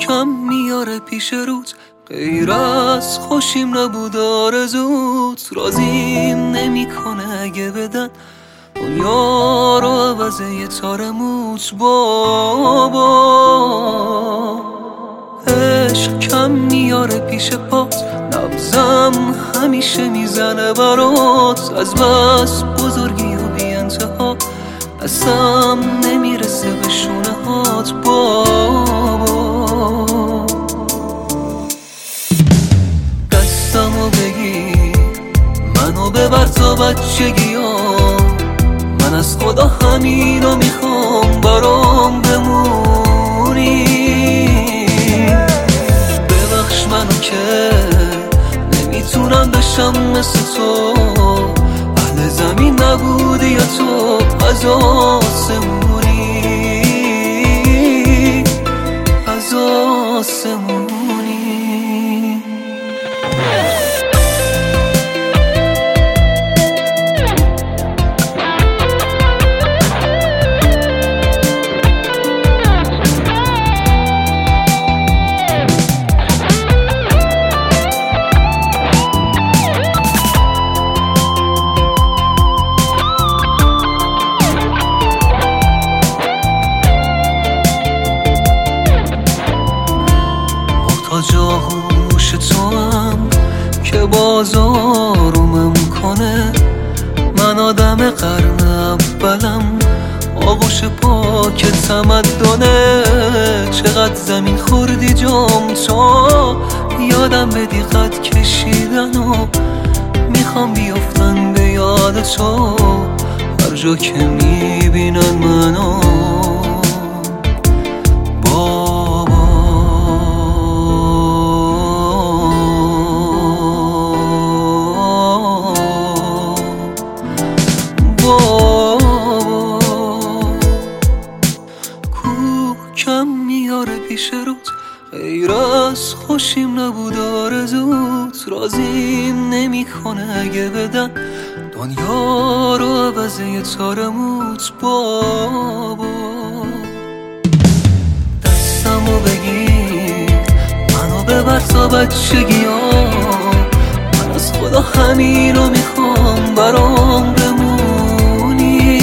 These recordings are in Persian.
کم میاره پیش روت، غیر از خوشیم نبود آرزوت. راضیم نمیکنه اگه بدن دنیا رو عوض یه تار موت. بابا عشق کم میاره پیش پات، نبضم همیشه میزنه برات. از بس بزرگی و بی انتها دستم نمیرسه به شونه هات. بابا دستمو بگیر، منو ببر تا بچگیام. من از خدا همینو میخوام، برام بمونی. ببخش منو که نمیتونم بشم مثل تو، اهل زمین نبودی یا تو از آسمونی، از آسمونی. جاهوش تو هم که بازارومم کنه. من آدم قرن اولم، آغوش پاک تمدنه. چقدر زمین خوردی جام تو، یادم بدی خط کشیدن و میخوام بیفتن به یاد تو. هر جا که میبینن منو کم میاره پیش روت، غیر از خوشیم نبود آرزوت. راضیم نمیکنه اگه بدن دنیا رو عوض یه تار موت. بابا دستمو بگیر، منو ببر تا بچگیام. من از خدا همینو میخوام، برام بمونی.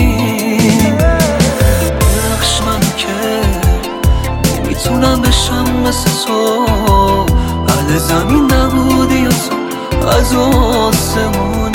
نمیتونم بشم مثل تو، اهل زمین نبودی یا تو از آسمون.